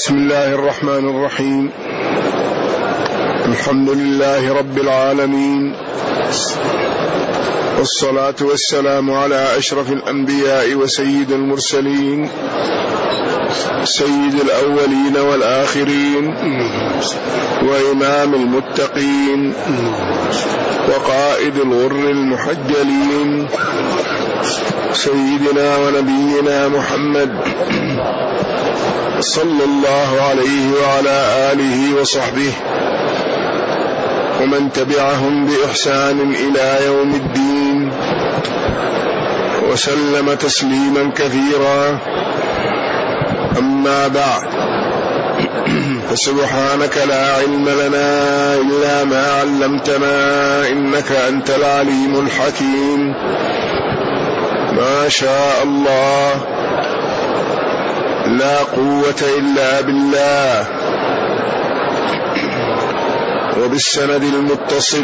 بسم الله الرحمن الرحيم. الحمد لله رب العالمين، والصلاة والسلام على أشرف الأنبياء وسيد المرسلين، سيد الأولين والآخرين، وإمام المتقين، وقائد الغر المحجلين، سيدنا ونبينا محمد صلى الله عليه وعلى آله وصحبه ومن تبعهم بإحسان إلى يوم الدين، وسلم تسليما كثيرا. أما بعد، فسبحانك لا علم لنا إلا ما علمتنا، إنك أنت العليم الحكيم. ما شاء الله، لا قوة إلا بالله. وبالسند المتصل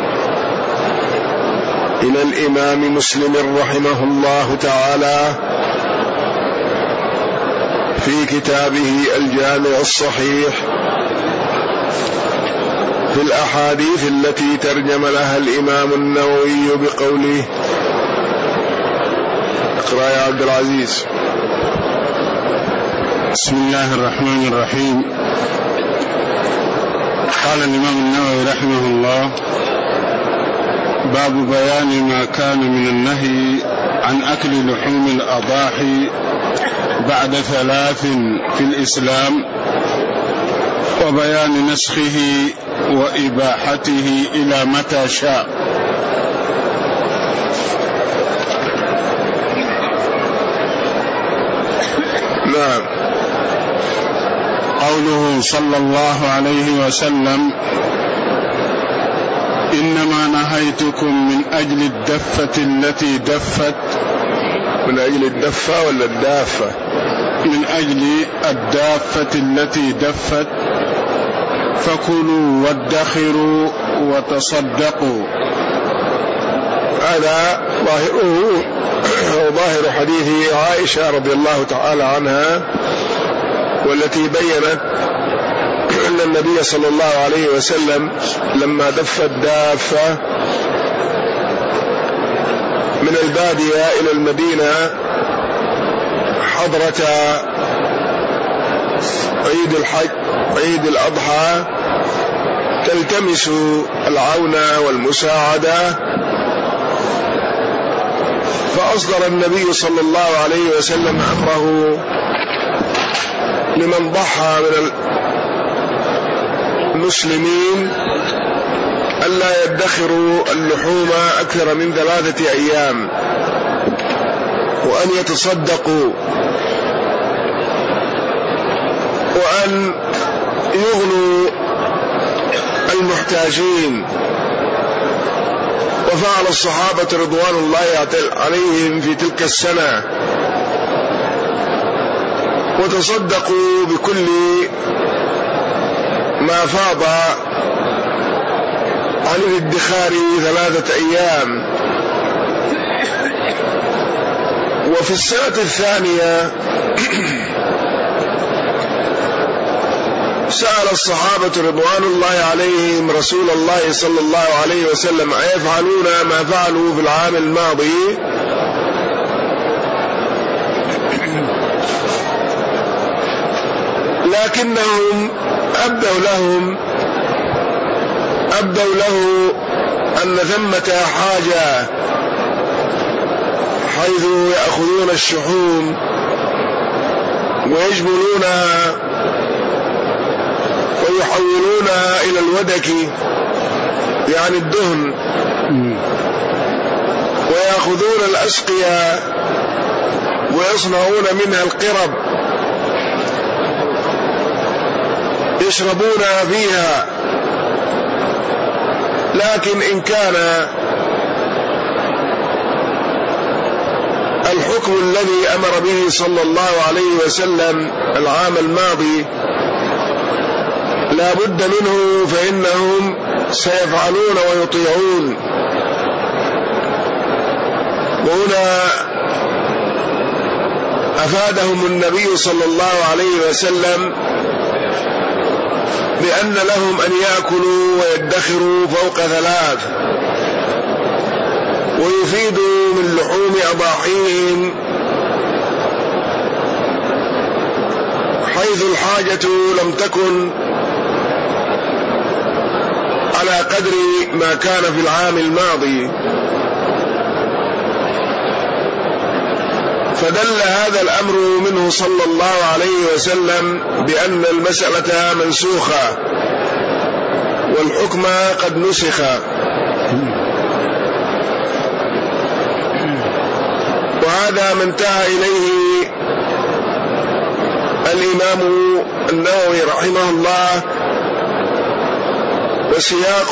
إلى الإمام مسلم رحمه الله تعالى في كتابه الجامع الصحيح في الأحاديث التي ترجم لها الإمام النووي بقوله. اقرأ يا عبد العزيز. بسم الله الرحمن الرحيم. قال الإمام النووي رحمه الله: باب بيان ما كان من النهي عن أكل لحوم الأضاحي بعد 3 في الإسلام، وبيان نسخه وإباحته إلى متى شاء. نعم. قوله صلى الله عليه وسلم: إنما نهيتكم من أجل الدفة التي دفت. من أجل الدفة ولا الدافة؟ من أجل الدافة التي دفت، فكلوا وادخروا وتصدقوا. هذا ظاهره وظاهر حديث عائشة رضي الله تعالى عنها، والتي بيّنت أن النبي صلى الله عليه وسلم لما دف الدافة من البادية إلى المدينة حضرة عيد الحج عيد الأضحى تلتمس العون والمساعدة، فأصدر النبي صلى الله عليه وسلم أمره لمن ضحى من المسلمين ألا يدخروا اللحوم أكثر من 3 أيام، وأن يتصدقوا، وأن يغنوا المحتاجين. وفعل الصحابة رضوان الله عليهم في تلك السنة، وتصدقوا بكل ما فاض عن الادخار 3 أيام. وفي السنة الثانية سأل الصحابة رضوان الله عليهم رسول الله صلى الله عليه وسلم: أيفعلون ما فعلوا في العام الماضي؟ لكنهم أبدوا له أن ثمة حاجة، حيث يأخذون الشحوم ويجبلونها ويحولونها إلى الودك، يعني الدهن، ويأخذون الأسقية ويصنعون منها القرب يشربون فيها. لكن إن كان الحكم الذي أمر به صلى الله عليه وسلم العام الماضي لا بد منه، فإنهم سيفعلون ويطيعون. وهنا أفادهم النبي صلى الله عليه وسلم بأن لهم أن يأكلوا ويدخروا فوق 3، ويفيدوا من لحوم أضاحيهم حيث الحاجة لم تكن على قدر ما كان في العام الماضي. فدل هذا الأمر منه صلى الله عليه وسلم بأن المسألة منسوخة والحكم قد نسخ. وهذا ما انتهى إليه الإمام النووي رحمه الله، وسياق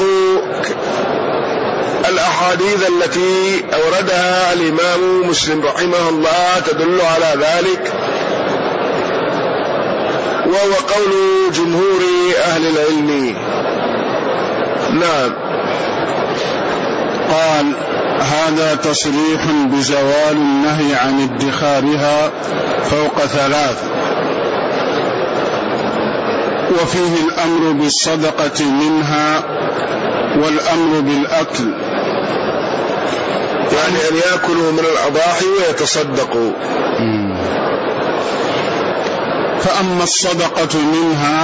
الأحاديث التي أوردها الإمام مسلم رحمه الله تدل على ذلك، وهو قول جمهور أهل العلم. نعم. قال: هذا تصريح بزوال النهي عن ادخارها فوق 3، وفيه الأمر بالصدقة منها والأمر بالأكل، يعني أن يأكلوا من الأضاحي ويتصدقوا. فأما الصدقة منها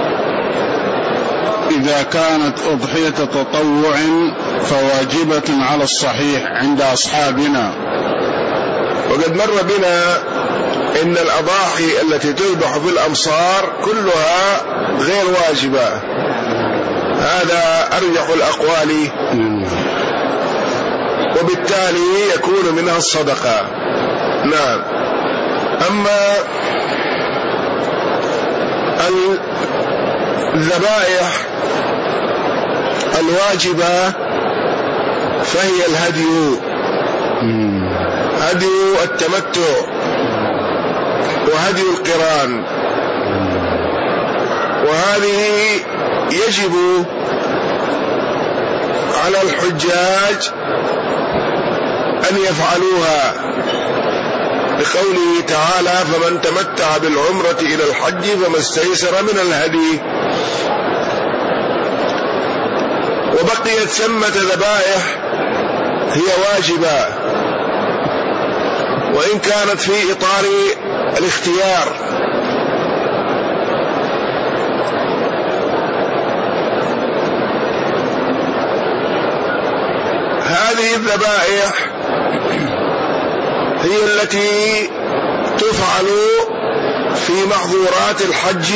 إذا كانت أضحية تطوع فواجبة على الصحيح عند أصحابنا. وقد مر بنا إن الأضاحي التي تذبح في الأمصار كلها غير واجبة، هذا أرجح الأقوال، وبالتالي يكون منها الصدقة. نعم. أما الذبائح الواجبة فهي الهدي، هدي التمتع وهدي القران، وهذه يجب على الحجاج أن يفعلوها، بقوله تعالى: فمن تمتع بالعمرة إلى الحج فما استيسر من الهدي. وبقيت ثمة ذبائح هي واجبة، وإن كانت في إطار الاختيار. هذه الذبائح هي التي تفعل في محظورات الحج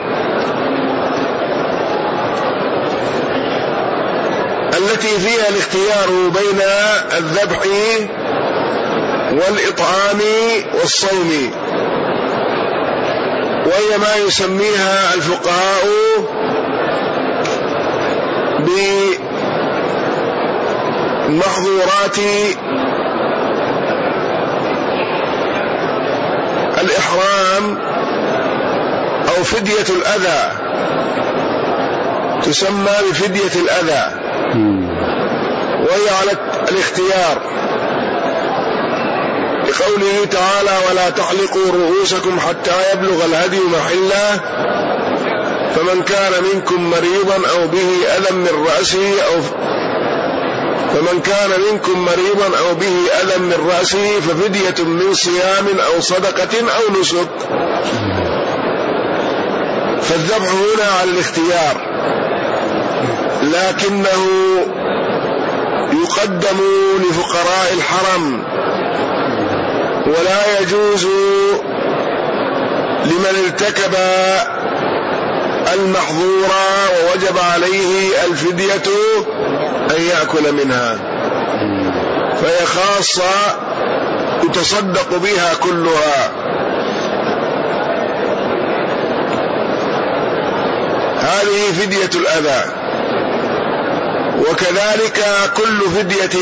التي فيها الاختيار بين الذبح والإطعام والصوم، وهي ما يسميها الفقهاء بمحظورات الإحرام أو فدية الأذى، تسمى بفدية الأذى، وهي على الاختيار، لقوله تعالى: ولا تحلقوا رؤوسكم حتى يبلغ الهدي محله، فمن كان منكم مريضا أو به أذى من رأسه ففدية من صيام أو صدقة أو نسك. فالذبح هنا على الاختيار، لكنه يقدم لفقراء الحرم، ولا يجوز لمن ارتكب المحظور ووجب عليه الفدية أن يأكل منها، فهي خاصة يتصدق بها كلها. هذه فدية الأذى. وكذلك كل فدية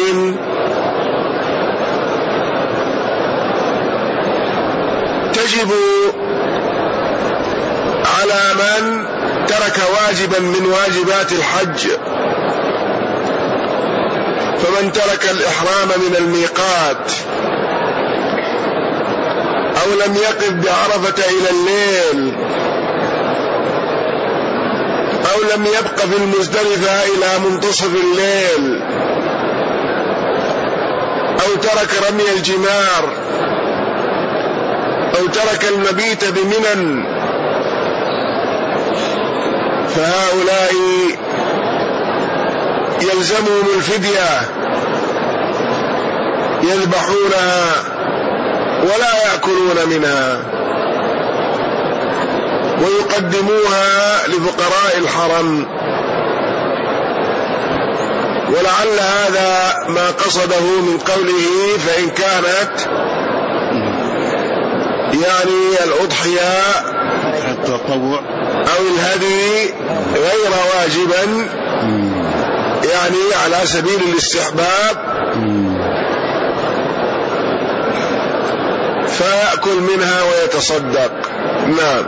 تجب على من ترك واجبا من واجبات الحج، فمن ترك الإحرام من الميقات أو لم يقف بعرفة إلى الليل، أو لم يبق في المزدلفة إلى منتصف الليل، أو ترك رمي الجمار، أو ترك المبيت بمنى، فهؤلاء يلزمهم الفدية، يذبحونها ولا يأكلون منها ويقدموها لفقراء الحرم. ولعل هذا ما قصده من قوله فإن كانت يعني الأضحية التطوع أو الهدي غير واجبا، يعني على سبيل الاستحباب، فيأكل منها ويتصدق. نعم.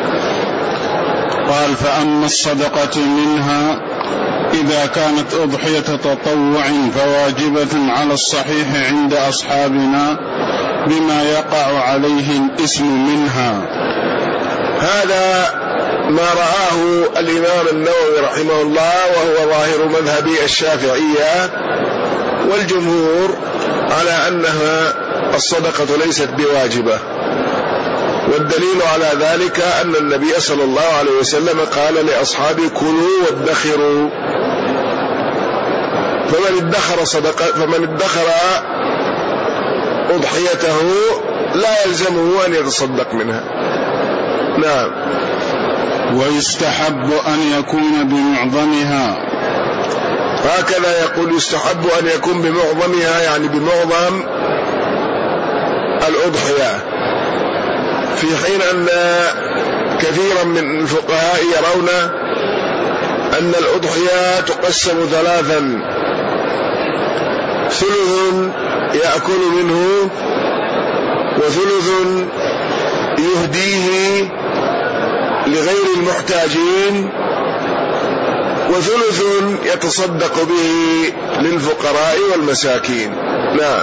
قال فأما الصدقة منها إذا كانت أضحية تطوع فواجبة على الصحيح عند أصحابنا بما يقع عليه الإثم منها. هذا ما رآه الإمام النووي رحمه الله، وهو ظاهر مذهب الشافعية والجمهور على أنها الصدقة ليست بواجبة. والدليل على ذلك أن النبي صلى الله عليه وسلم قال لأصحابه كلوا وادخروا، فمن ادخر أضحيته لا يلزمه أن يتصدق منها. نعم. ويستحب أن يكون بمعظمها، هكذا يقول يستحب أن يكون بمعظمها، يعني بمعظم الأضحية، في حين أن كثيرا من الفقهاء يرون أن الأضحية تقسم ثلاثا: ثلث يأكل منه، وثلث يهديه لغير المحتاجين، وثلث يتصدق به للفقراء والمساكين. نعم.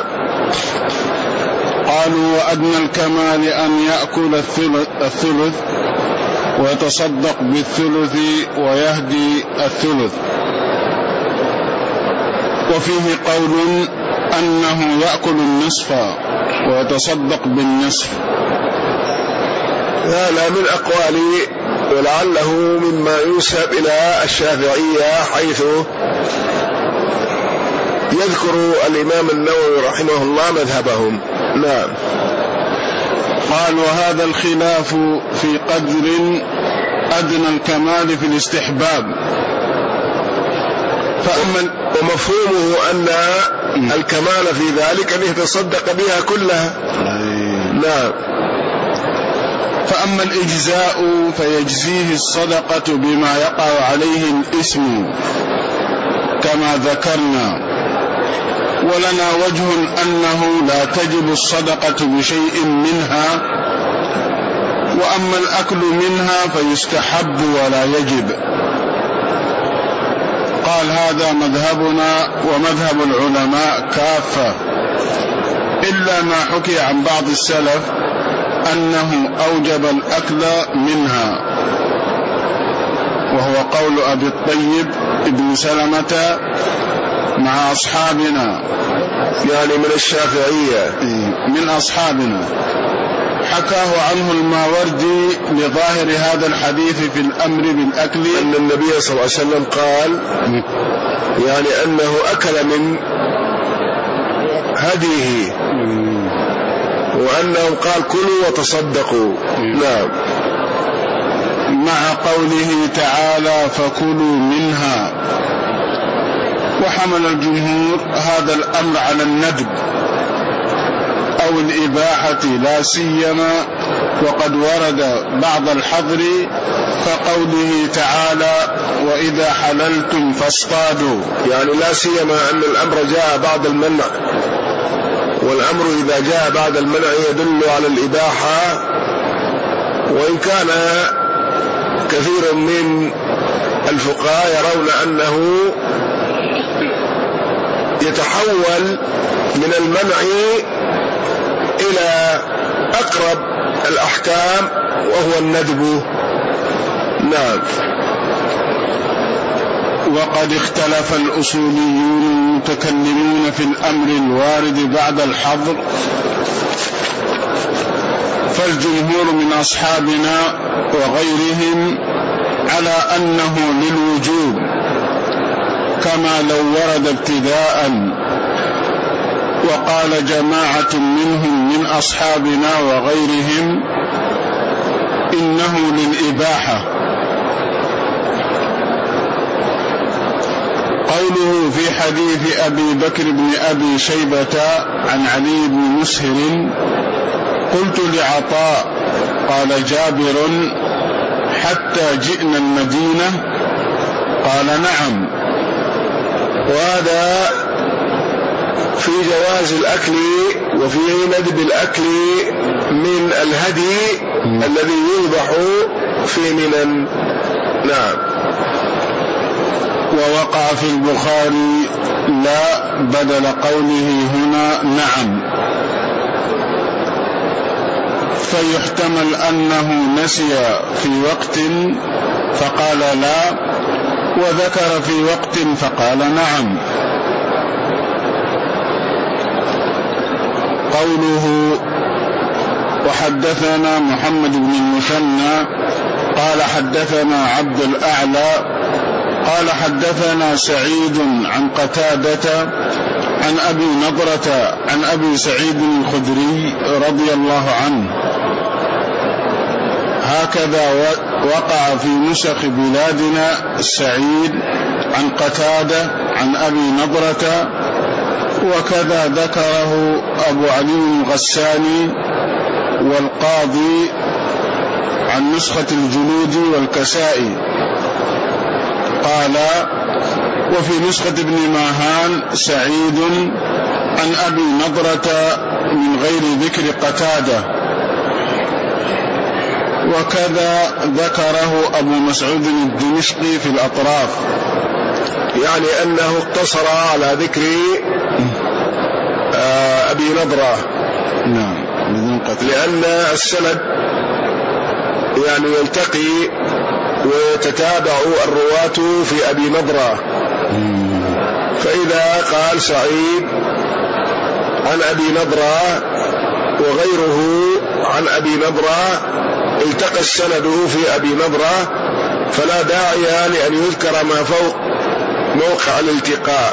قالوا وأدنى الكمال أن يأكل الثلث ويتصدق بالثلث ويهدي الثلث. وفيه قول أنه يأكل النصف ويتصدق بالنصف. هذا من أقوال، ولعله مما ينسب إلى الشافعية، حيث يذكر الإمام النووي رحمه الله مذهبهم. نعم. قال وهذا الخلاف في قدر أدنى الكمال في الاستحباب، ومفهومه أن الكمال في ذلك أن يتصدق بها كلها. نعم. فأما الإجزاء فيجزيه الصدقة بما يقع عليه الإثم كما ذكرنا، ولنا وجه أنه لا تجب الصدقة بشيء منها، وأما الأكل منها فيستحب ولا يجب. قال هذا مذهبنا ومذهب العلماء كافة، إلا ما حكي عن بعض السلف أنه أوجب الأكل منها، وهو قول أبي الطيب ابن سلمة مع أصحابنا، يعني من الشافعية، من أصحابنا. حكاه عنه الماوردي لظاهر هذا الحديث في الأمر بالأكل، أن النبي صلى الله عليه وسلم قال يعني أنه أكل من هديه، وأنه قال كلوا وتصدقوا. نعم. مع قوله تعالى فكلوا منها. وحمل الجمهور هذا الأمر على الندب أو الإباحة، لا سيما وقد ورد بعض الحظر كقوله تعالى وإذا حللتم فاصطادوا، يعني لا سيما أن الأمر جاء بعد المنع، والأمر إذا جاء بعد المنع يدل على الإباحة، وإن كان كثير من الفقهاء يرون أنه يتحول من المنع إلى أقرب الأحكام وهو الندب. نعم. وقد اختلف الأصوليون المتكلمون في الأمر الوارد بعد الحظر، فالجمهور من أصحابنا وغيرهم على أنه للوجوب كما لو ورد ابتداء، وقال جماعة منهم من أصحابنا وغيرهم إنه للإباحة. قوله في حديث أبي بكر بن أبي شيبة عن علي بن مسهر: قلت لعطاء قال جابر: حتى جئنا المدينة؟ قال: نعم. وهذا في جواز الأكل وفي ندب الأكل من الهدي الذي يذبح في منى. نعم. ووقع في البخاري لا بدل قوله هنا نعم، فيحتمل أنه نسي في وقت فقال لا، وذكر في وقت فقال نعم. قوله وحدثنا محمد بن المثنى قال حدثنا عبد الأعلى قال حدثنا سعيد عن قتادة عن أبي نضرة عن أبي سعيد الخدري رضي الله عنه. هكذا وقع في نسخ بلادنا سعيد عن قتادة عن أبي نضرة، وكذا ذكره أبو علي الغساني والقاضي عن نسخة الجلود والكسائي. قال: وفي نسخة ابن ماهان سعيد عن أبي نضرة من غير ذكر قتادة، وكذا ذكره أبو مسعود الدمشقي في الأطراف، يعني أنه اقتصر على ذكر أبي نضرة. نعم. لأن السند يعني يلتقي ويتتابع الرواة في أبي نضرة، فإذا قال سعيد عن أبي نضرة وغيره عن أبي نضرة التقى السند في أبي نضرة، فلا داعي لأن يذكر ما فوق موقع الالتقاء،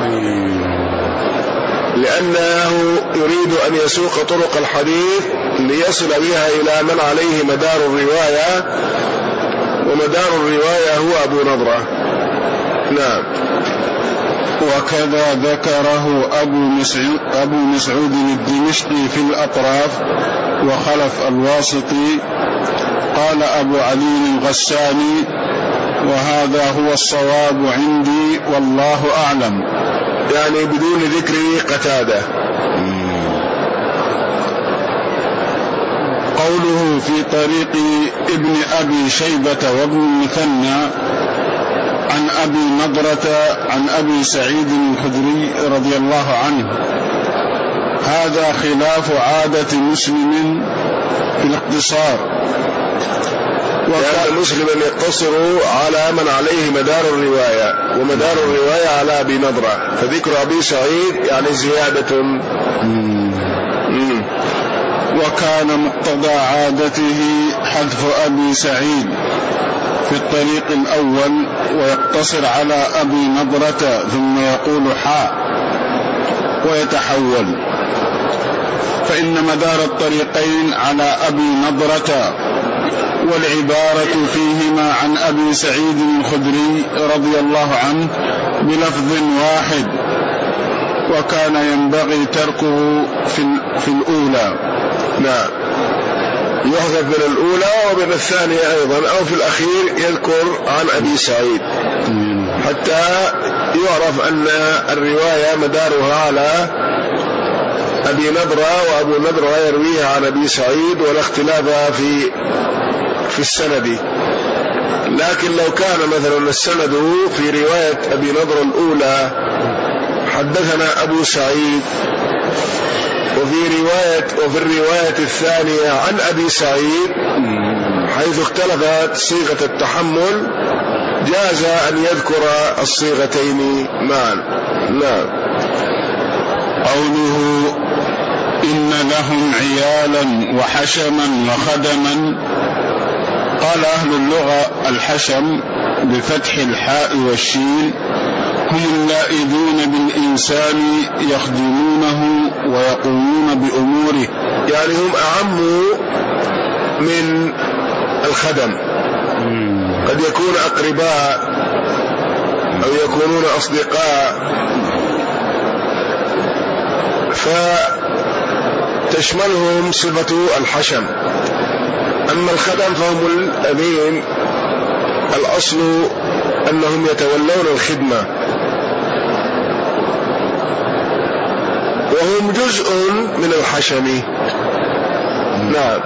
لأنه يريد أن يسوق طرق الحديث ليصل بها إلى من عليه مدار الرواية، ومدار الرواية هو أبو نضرة. نعم. وكذا ذكره أبو مسعود الدمشقي في الأطراف وخلف الواسطي. قال أبو علي الغساني: وهذا هو الصواب عندي والله أعلم، يعني بدون ذكر قتادة. قوله في طريق ابن أبي شيبة وابن المثنى عن أبي نضرة عن أبي سعيد الخدري رضي الله عنه، هذا خلاف عادة مسلم في الاقتصار، لأن مسلما يقتصر على من عليه مدار الرواية، ومدار الرواية على أبي نضرة، فذكر أبي سعيد يعني زيادة. وكان مقتضى عادته حذف أبي سعيد في الطريق الأول ويقتصر على أبي نضرة ثم يقول حاء ويتحول، فإن مدار الطريقين على أبي نضرة، والعبارة فيهما عن أبي سعيد الخدري رضي الله عنه بلفظ واحد، وكان ينبغي تركه في الأولى. نعم، يحذف من الأولى ومن الثانية أيضا، أو في الأخير يذكر عن أبي سعيد حتى يعرف أن الرواية مدارها على أبي نضرة، وأبو نضرة يرويها عن أبي سعيد، ولا اختلاف في السند. لكن لو كان مثلا السند في رواية أبي نضرة الأولى حدثنا أبو سعيد وفي الرواية الثانية عن أبي سعيد حيث اختلفت صيغة التحمل جاز أن يذكر الصيغتين معا. نعم. قوله إن لهم عيالا وحشما وخدما، قال أهل اللغة الحشم بفتح الحاء والشين هم اللائذون بالإنسان يخدمونه ويقومون بأموره، يعني هم أعم من الخدم، قد يكون أقرباء أو يكونون أصدقاء فتشملهم صفة الحشم. أما الخدم فهم الذين الأصل أنهم يتولون الخدمة وهم جزء من الحشم. نعم.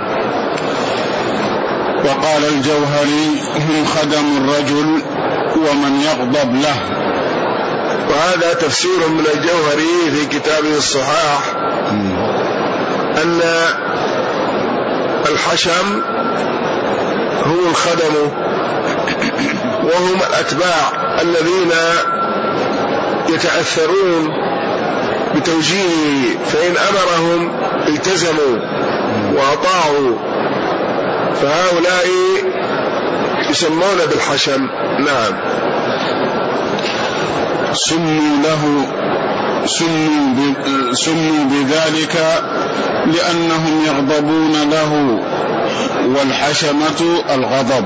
وقال الجوهري هم خدم الرجل ومن يغضب له، وهذا تفسير من الجوهري في كتابه الصحاح أن الحشم هو الخدم وهم الأتباع الذين يتأثرون بتوجيهه، فإن أمرهم التزموا وأطاعوا، فهؤلاء يسمون بالحشم. نعم. سموا بذلك لأنهم يغضبون له، والحشمة الغضب.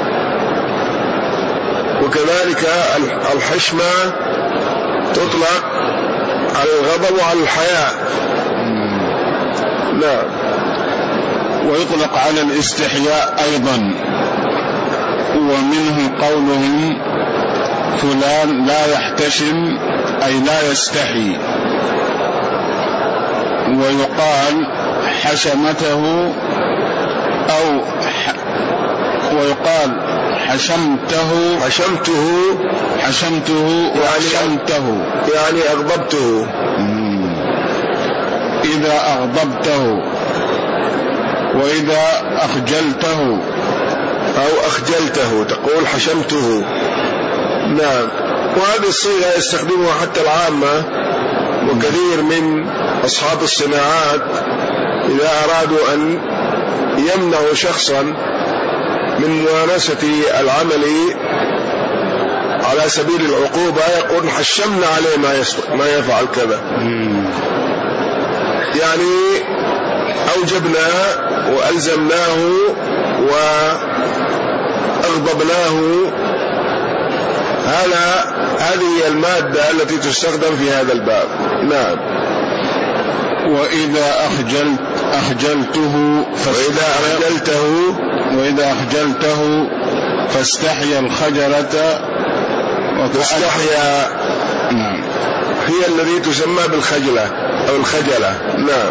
وكذلك الحشمة تطلق على الغضب وعلى الحياء. نعم. ويطلق على الاستحياء أيضا، ومنه قولهم فلان لا يحتشم أي لا يستحي، ويقال حشمته أو ويقال حشمته وحشمته يعني أغضبته. إذا أغضبته، وإذا أخجلته أو أخجلته تقول حشمته. نعم. وهذه الصيغة يستخدمها حتى العامة، وكثير من أصحاب الصناعات إذا أرادوا أن يمنعوا شخصا من ممارسة العمل على سبيل العقوبة يقول حشمنا عليه ما يفعل كذا، يعني أوجبنا وألزمناه وأغضبناه. هذه المادة التي تستخدم في هذا الباب. نعم. وإذا أخجلته فاستحيا الخجلة واستحيا. نعم. هي الذي تسمى بالخجلة أو الخجلة. نعم.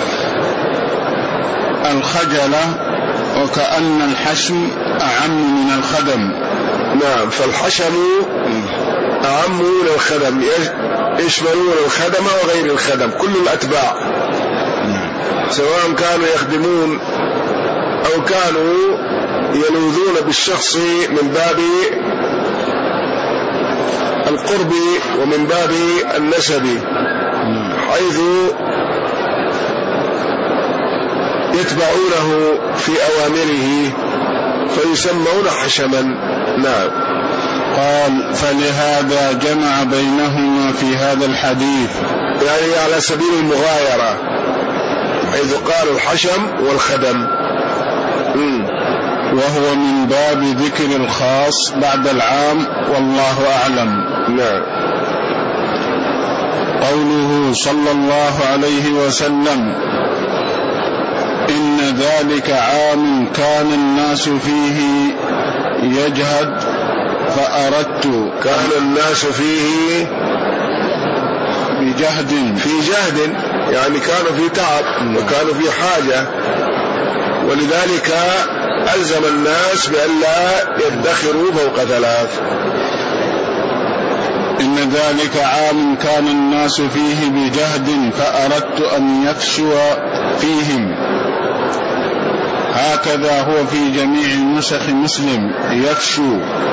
الخجلة، وكأن الحشم أعم من الخدم. نعم. فالحشم أعم من الخدم، يشملون الخدم وغير الخدم، كل الأتباع سواء كانوا يخدمون أو كانوا يلوذون بالشخص من باب القرب ومن باب النسب، حيث يتبعونه في أوامره فيسمون حشما. نعم. قال فلهذا جمع بينهما في هذا الحديث، يعني على سبيل المغايرة، حيث قال الحشم والخدم. وهو من باب ذكر الخاص بعد العام، والله أعلم. نعم. قوله صلى الله عليه وسلم إن ذلك عام كان الناس فيه يجهد فأردت. كان الناس فيه في جهد، يعني كانوا في تعب وكانوا في حاجة، ولذلك ألزم الناس بأن لا يدخروا فوق 3. إن ذلك عام كان الناس فيه بجهد فأردت أن يفشو فيهم. هكذا هو في جميع نسخ مسلم، يفشو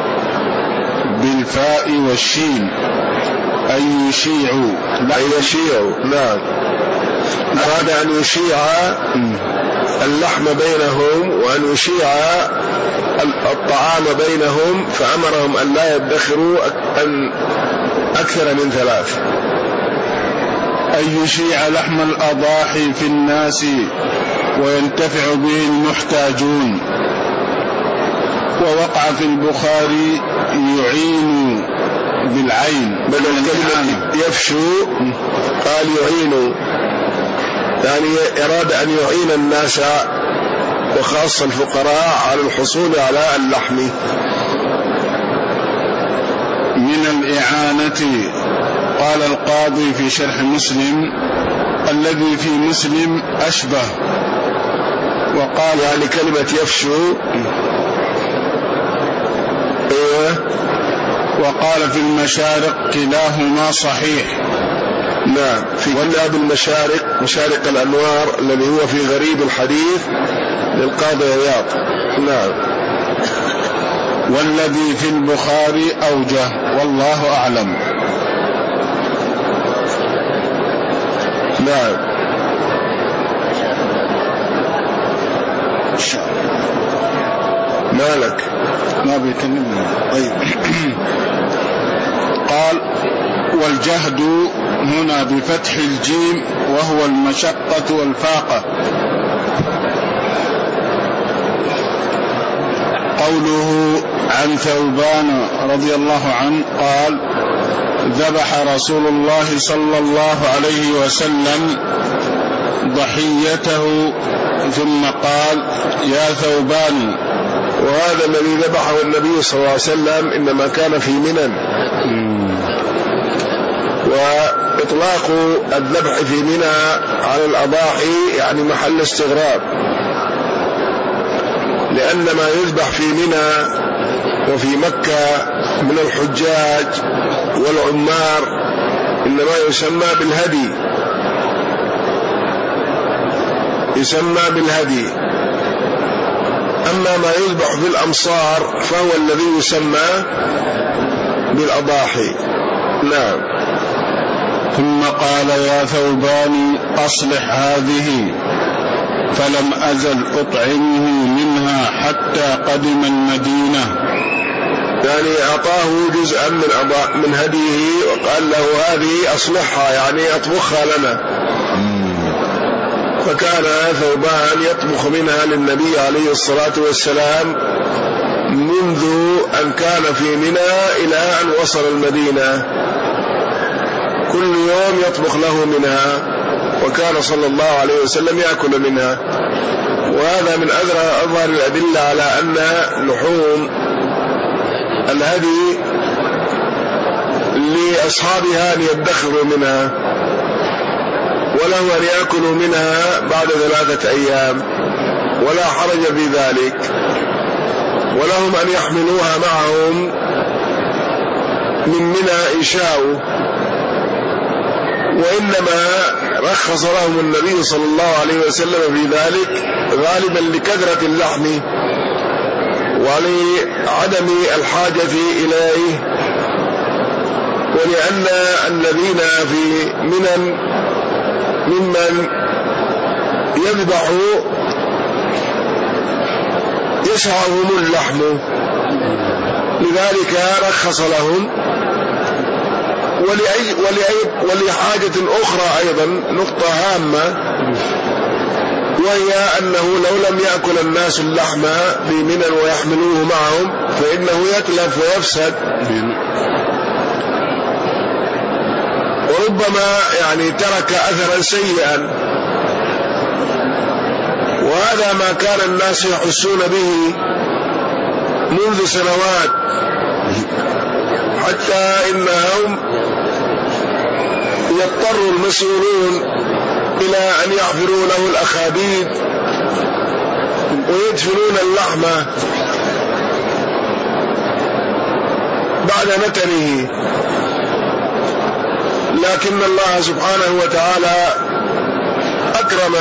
بالفاء والشين، أي يشيع. نعم، أراد أن يشيع اللحم بينهم وأن يشيع الطعام بينهم، فأمرهم أن لا يدخروا أكثر من 3. أن يشيع لحم الأضاحي في الناس وينتفع به المحتاجون. ووقع في البخاري يعين بالعين بدل كلمة يفشو قال يعين، يعني أراد أن يعين الناس وخاصة الفقراء على الحصول على اللحم. من الإعانة قال القاضي في شرح مسلم الذي في مسلم أشبه، وقال يعني كلمة يفشو. وقال في المشارق كلاهما صحيح. نعم، في كتاب المشارق، مشارق الأنوار الذي هو في غريب الحديث للقاضي عياض. نعم. والذي في البخاري أوجه، والله أعلم. نعم. مالك ما بيكلمني. طيب. قال والجهد هنا بفتح الجيم وهو المشقة والفاقة. قوله عن ثوبان رضي الله عنه قال ذبح رسول الله صلى الله عليه وسلم ضحيته ثم قال يا ثوبان. وهذا الذي ذبحه النبي صلى الله عليه وسلم إنما كان في منى، وإطلاق الذبح في منى على الأضاحي يعني محل استغراب، لأن ما يذبح في منى وفي مكة من الحجاج والعمار إنما يسمى بالهدي، أما ما يذبح في الأمصار فهو الذي يسمى بالأضاحي. نعم. ثم قال يا ثوبان أصلح هذه، فلم أزل أطعمه منها حتى قدم المدينة. يعني أعطاه جزءا من هديه وقال له هذه أصلحها، يعني أطبخها لنا. فكان ثوبان يطبخ منها للنبي عليه الصلاة والسلام منذ أن كان في منى إلى أن وصل المدينة، كل يوم يطبخ له منها، وكان صلى الله عليه وسلم يأكل منها. وهذا من أظهر الأدلة على أن لحوم الهدي لأصحابها أن يدخروا منها، وله أن يأكلوا منها بعد 3 أيام ولا حرج في ذلك، ولهم أن يحملوها معهم من منى إن شاءوا، وإنما رخص لهم النبي صلى الله عليه وسلم في ذلك غالبا لكثرة اللحم ولعدم الحاجة إليه، ولأن الذين في منى ممن يذبح يسعهم اللحم، لذلك رخص لهم. ولحاجة أخرى أيضا، نقطة هامة، وهي أنه لو لم يأكل الناس اللحم بمنى ويحملوه معهم فإنه يتلف ويفسد، وربما يعني ترك أثرا سيئا. وهذا ما كان الناس يحسون به منذ سنوات، حتى إنهم يضطر المسؤولون إلى أن يحفروا له الأخابيد ويدفنون اللحم بعد نتنه. لكن الله سبحانه وتعالى أكرم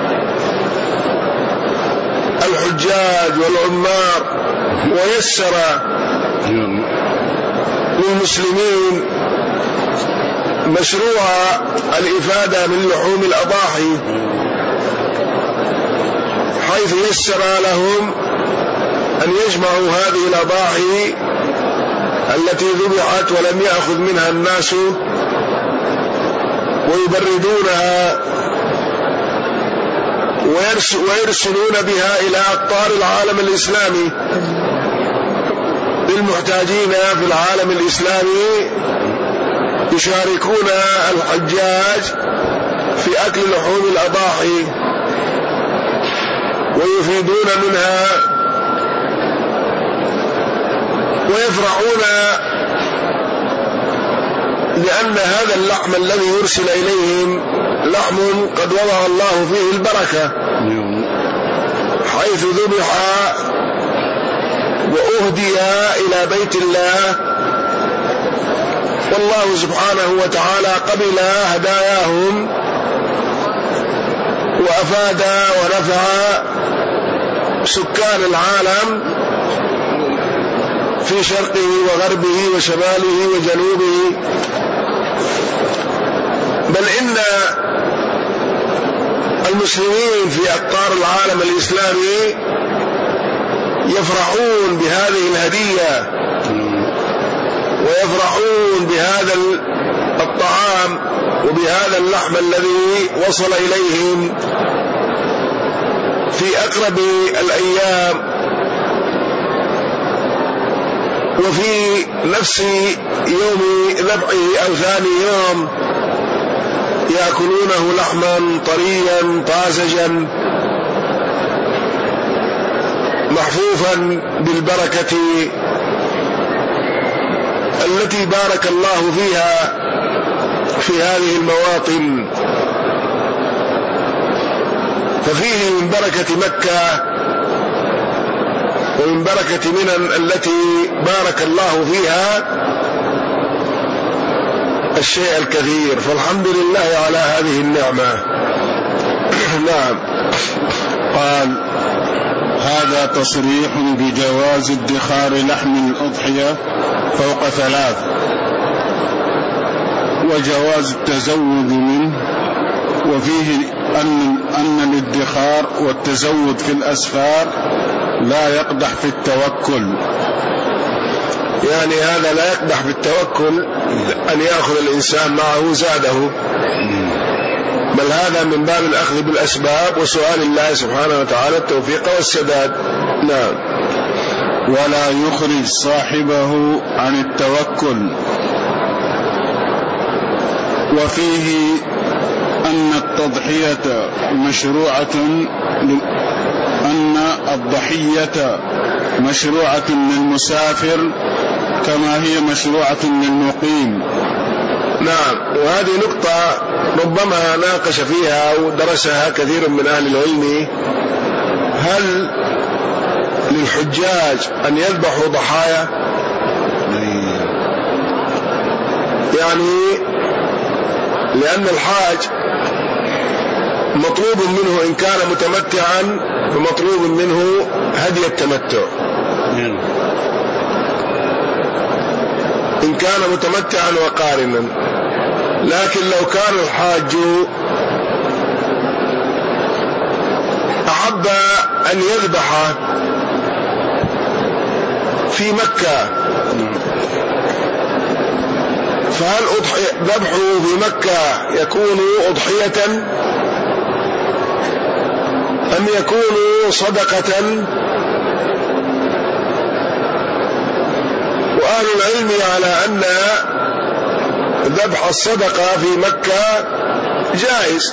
الحجاج والعمار ويسر للمسلمين مشروع الإفادة من لحوم الأضاحي، حيث يسر لهم أن يجمعوا هذه الأضاحي التي ذبحت ولم يأخذ منها الناس ويبردونها ويرسلون بها إلى أقطار العالم الإسلامي للمحتاجين في العالم الإسلامي، يشاركون الحجاج في أكل لحوم الأضاحي ويفيدون منها ويفرحون، لأن هذا اللحم الذي يرسل إليهم لحم قد وضع الله فيه البركة، حيث ذبح وأهدي إلى بيت الله، والله سبحانه وتعالى قبل هداياهم وأفاد ونفع سكان العالم في شرقه وغربه وشماله وجنوبه. بل إن المسلمين في أقطار العالم الإسلامي يفرحون بهذه الهدية ويفرحون بهذا الطعام وبهذا اللحم الذي وصل إليهم في أقرب الأيام، وفي نفس يوم ذبحه أو ثاني يوم يأكلونه لحما طريا طازجا محفوفا بالبركة التي بارك الله فيها في هذه المواطن. ففيه من بركة مكة ومن بركة منى التي بارك الله فيها الشيء الكثير، فالحمد لله على هذه النعمة. نعم. قال: هذا تصريح بجواز ادخار لحم الأضحية فوق 3، وجواز التزود منه، وفيه أن الادخار والتزود في الأسفار لا يقدح في التوكل. يعني هذا لا يقدح في التوكل أن يأخذ الإنسان معه زاده، بل هذا من باب الأخذ بالأسباب وسؤال الله سبحانه وتعالى التوفيق والسداد. نعم. ولا يخرج صاحبه عن التوكل. وفيه أن التضحية مشروعة للمسافر كما هي مشروعة للمقيم. نعم. وهذه نقطة ربما ناقش فيها ودرسها كثير من أهل العلم: هل للحجاج أن يذبحوا ضحايا؟ يعني لأن الحاج مطلوب منه إن كان متمتعا فمطلوب منه هدي التمتع، إن كان متمتعا وقارنا. لكن لو كان الحاج أحب أن يذبح في مكة، فهل ذبحه في مكة يكون أضحية أم يكون صدقة؟ وأهل العلم على أن ذبح الصدقة في مكة جائز،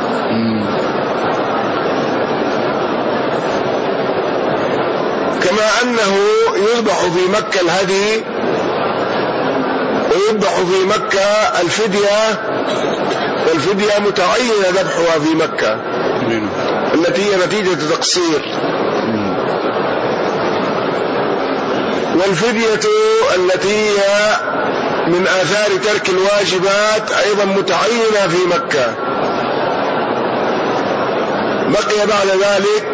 كما أنه يذبح في مكة الهدي ويذبح في مكة الفدية، والفدية متعينة ذبحها في مكة التي هي نتيجة تقصير. والفدية التي هي من آثار ترك الواجبات أيضا متعينة في مكة. بقي بعد ذلك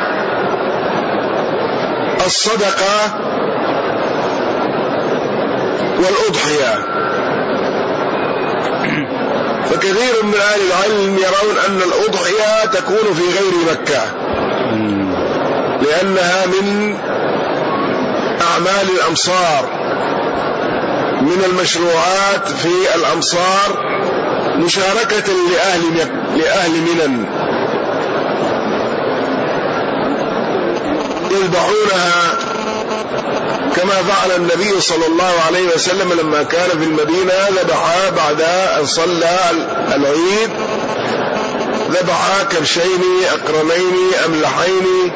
الصدقة والأضحية. فكثير من أهل العلم يرون أن الأضحية تكون في غير مكة، لأنها من أعمال الأمصار، من المشروعات في الأمصار، مشاركة لأهل منن، يذبحونها كما فعل النبي صلى الله عليه وسلم لما كان في المدينة، ذبحا بعد أن صلى العيد، ذبحا كبشين أقرنين أملحين،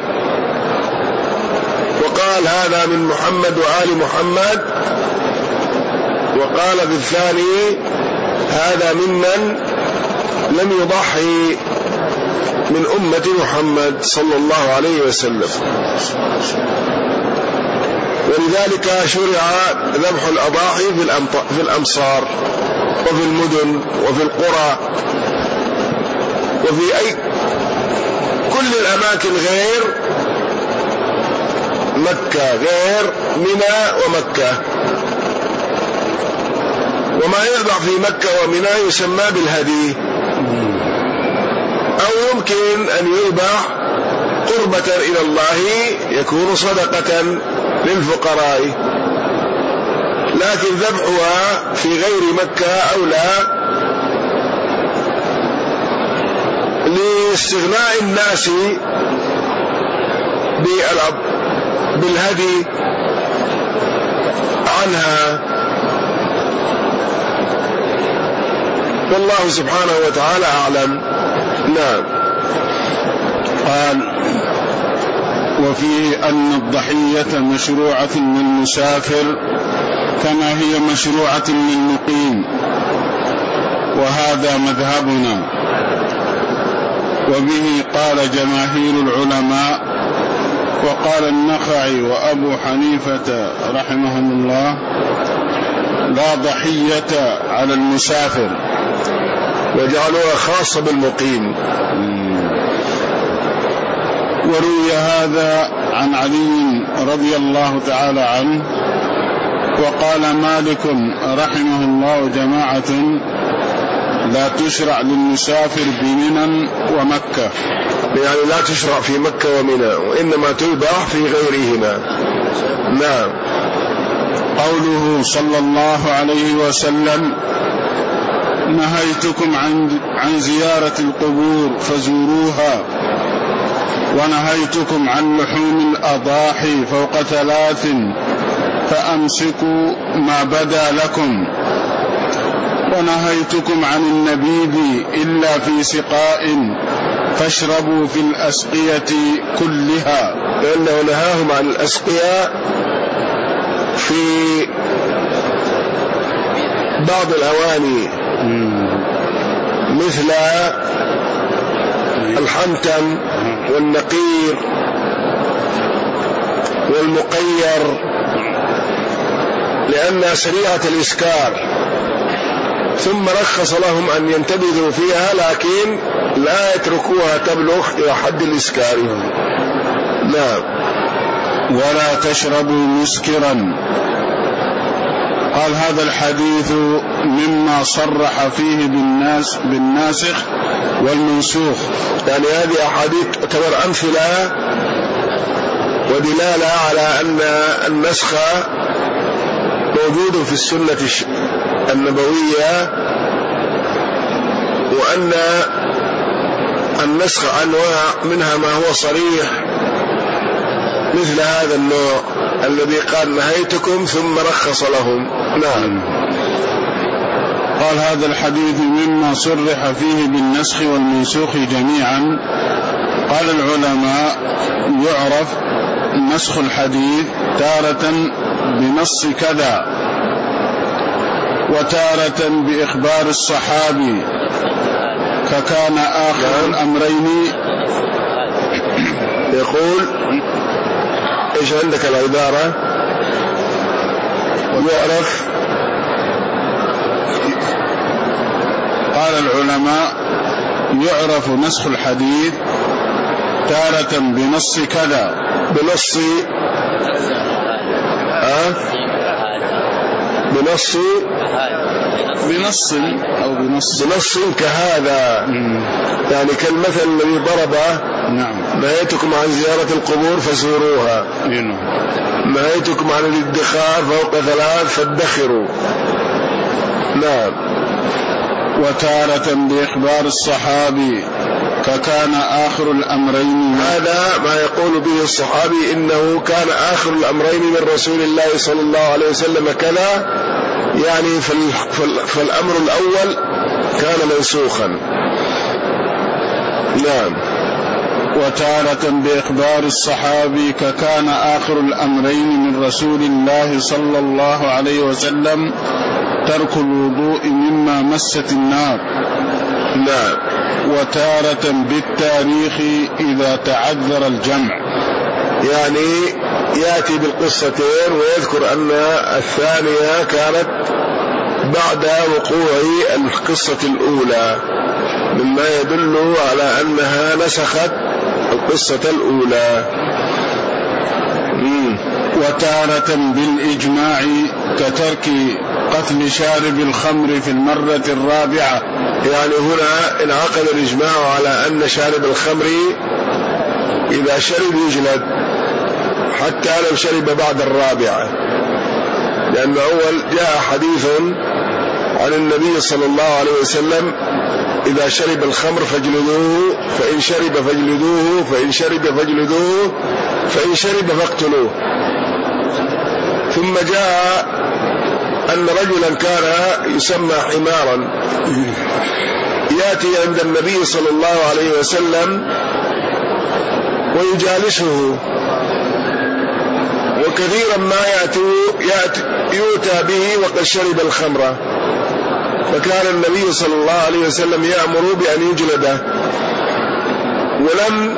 وقال هذا من محمد وآل محمد، وقال بالثاني هذا ممن لم يضحي من أمة محمد صلى الله عليه وسلم. ولذلك شرع ذبح الأضاحي في الأمصار وفي المدن وفي القرى وفي كل الأماكن غير مكة، غير منى ومكة. وما يذبح في مكة ومنى يسمى بالهدي، أو يمكن أن يذبح قربة إلى الله يكون صدقة للفقراء، لكن ذبحها في غير مكة أولى لاستغناء الناس بالهدي عنها، والله سبحانه وتعالى أعلم. نعم. قال: وفيه أن الضحية مشروعة للمسافر كما هي مشروعة للمقيم، وهذا مذهبنا، وبه قال جماهير العلماء، وقال النخعي وأبو حنيفة رحمهم الله: لا ضحية على المسافر، وجعلوها خاصة بالمقيم. وروي هذا عن علي رضي الله تعالى عنه. وقال مالك رحمه الله: جماعة لا تشرع للمسافر بمنى ومكة، يعني لا تشرع في مكة ومنى، وإنما تذبح في غيرهما. نعم. قوله صلى الله عليه وسلم: نهيتكم عن زيارة القبور فزوروها، ونهيتكم عن لحوم الأضاحي فوق 3 فأمسكوا ما بدا لكم، ونهيتكم عن النبيذ إلا في سقاء فاشربوا في الأسقية كلها، لأنه نهاهم عن الأسقياء في بعض الأواني مثل الحنتم والنقير والمقير، لأنها سريعة الإسكار، ثم رخص لهم أن ينتبذوا فيها، لكن لا يتركوها تبلغ إلى حد الإسكار. نعم. ولا تشربوا مسكرا. قال: هذا الحديث مما صرح فيه بالناسخ والمنسوخ، يعني هذه أحاديث تعتبر أمثلة ودلالة على أن النسخ موجود في السنة النبوية، وأن النسخ أنواع، منها ما هو صريح مثل هذا النوع الذي قال نهيتكم ثم رخص لهم. نعم. قال: هذا الحديث مما صرح فيه بالنسخ والمنسوخ جميعا. قال العلماء: يعرف نسخ الحديث تارة بنص كذا، وتارة بإخبار الصحابي، فكان آخر الأمرين. يقول إيش عندك العبارة؟ يعرف قال العلماء يعرف نسخ الحديث تارة بنص كذا، بنص كهذا، يعني كالمثل الذي ضربه: نهيتكم عن زيارة القبور فزوروها، نهيتكم عن الادخار فوق 3 فادخروا. نعم. وتارة بإخبار الصحابي فكان آخر الأمرين، هذا ما يقول به الصحابي إنه كان آخر الأمرين من رسول الله صلى الله عليه وسلم كذا، يعني فالأمر الأول كان منسوخا. نعم. وتارة بإخبار الصحابي كان آخر الأمرين من رسول الله صلى الله عليه وسلم ترك الوضوء مما مست النار. نعم. وتارة بالتاريخ إذا تعذر الجمع، يعني يأتي بالقصتين ويذكر أن الثانية كانت بعد وقوع القصة الأولى، مما يدل على أنها نسخت القصة الأولى. وتارة بالإجماع كترك قتل شارب الخمر في المرة الرابعة، يعني هنا انعقد الإجماع على أن شارب الخمر إذا شرب يجلد حتى لو شرب بعد الرابعة، لأن أول جاء حديث عن النبي صلى الله عليه وسلم: إذا شرب الخمر فاجلدوه، فإن شرب فاجلدوه، فإن شرب فاجلدوه، فإن شرب فاقتلوه. ثم جاء أن رجلا كان يسمى حمارا يأتي عند النبي صلى الله عليه وسلم ويجالسه، وكثيرا ما يؤتى به وقد شرب الخمر، فكان النبي صلى الله عليه وسلم يأمر بأن يجلده ولم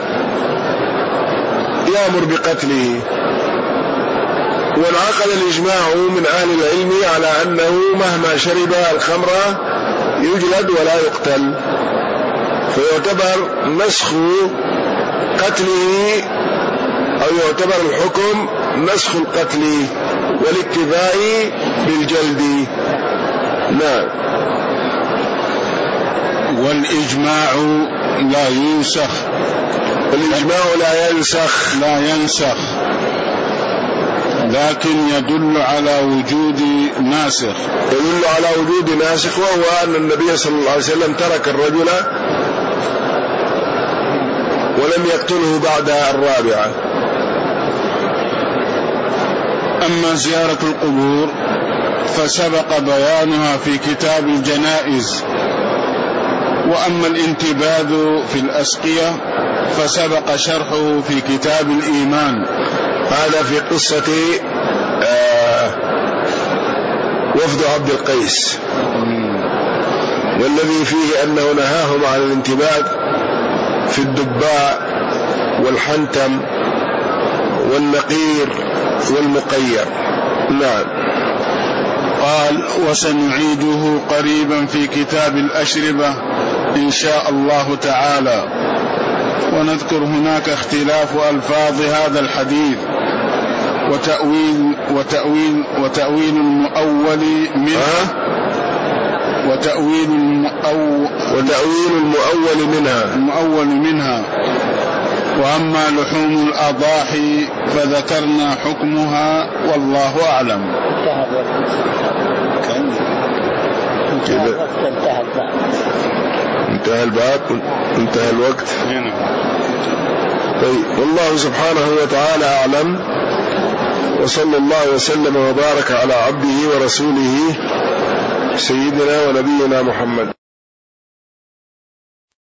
يأمر بقتله. وانعقد الإجماع من أهل العلم على أنه مهما شرب الخمر يجلد ولا يقتل، فيعتبر نسخ قتله أو يعتبر الحكم نسخ القتل والاكتفاء بالجلد. نعم. والإجماع لا ينسخ، الإجماع لا ينسخ لكن يدل على وجود ناسخ، وهو أن النبي صلى الله عليه وسلم ترك الرجل ولم يقتله بعد الرابعة. أما زيارة القبور فسبق بيانها في كتاب الجنائز، وأما الانتباذ في الأسقية فسبق شرحه في كتاب الإيمان. هذا في قصة وفد عبد القيس، والذي فيه أنه نهاهم عن الانتباذ في الدباء والحنتم والنقير والمقير. نعم. قال: وسنعيده قريبا في كتاب الأشربة إن شاء الله تعالى، ونذكر هناك اختلاف ألفاظ هذا الحديث وتأويل المؤول منها. وأما لحوم الأضاحي فذكرنا حكمها والله أعلم. انتهى الباب، انتهى الوقت. طيب، والله سبحانه وتعالى أعلم، وصلى الله وسلم وبارك على عبده ورسوله سيدنا ونبينا محمد.